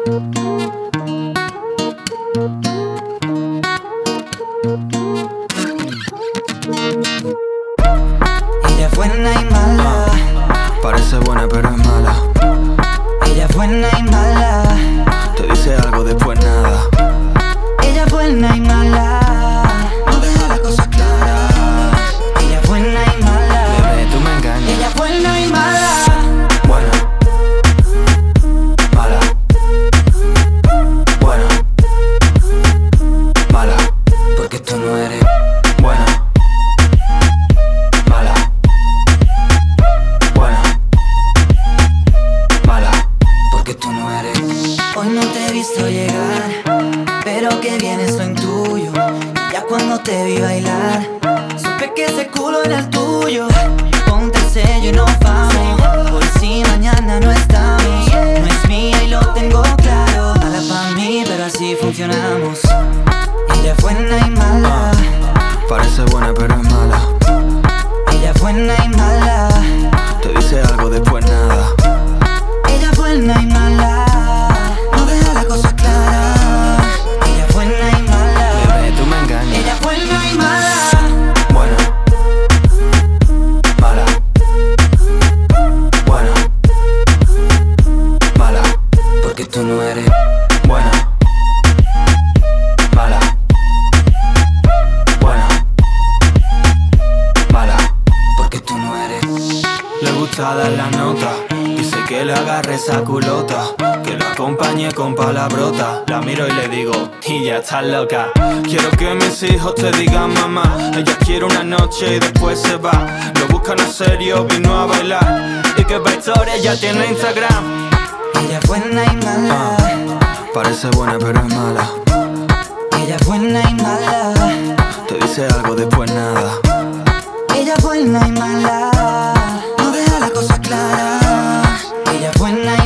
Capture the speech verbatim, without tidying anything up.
Ella es buena y mala. Parece buena pero es mala. Ella es buena y mala. Te dice algo después nada. Ella es buena y mala. No deja las cosas claras. Ella es buena y mala. Bebé, tú me engañas. Ella es buena y mala. Buena. Mala. Buena. Mala. Porque tú no eres Buena. Mala. Buena. Mala. porque tú no eres. Hoy no te he visto llegar, pero que vienes lo intuyo. Y ya cuando te vi bailar, supe que ese culo era el tuyo. Ponte el sello y nos vamos, por si mañana no estamos. No es mía y lo tengo claro. Mala pa' mí, pero así funcionamos. Ella es buena y mala. Parece buena pero es mala. Ella es buena y mala. Te dice algo después nada. Ella es buena y mala. No deja las cosas claras. Ella es buena y mala. Bebé, tú me engañas. Ella es buena y mala. Buena. Mala. Buena. Mala. Porque tú no eres. Buena. Mala. Buena. Mala. Porque tú no eres. Le gusta dar la nota. Dice que le agarre esa culota, que lo acompañe con palabrota. La miro y le digo, y ya estás loca. Quiero que mis hijos te digan mamá. Ella quiere una noche y después se va. Lo buscan a serio, vino a bailar. Y que pa' historia ya tiene Instagram. Ella es buena y mala. Parece buena pero es mala. Ella es buena y mala. Te dice algo después nada. Ella es buena y mala. No deja las cosas claras. Ella es buena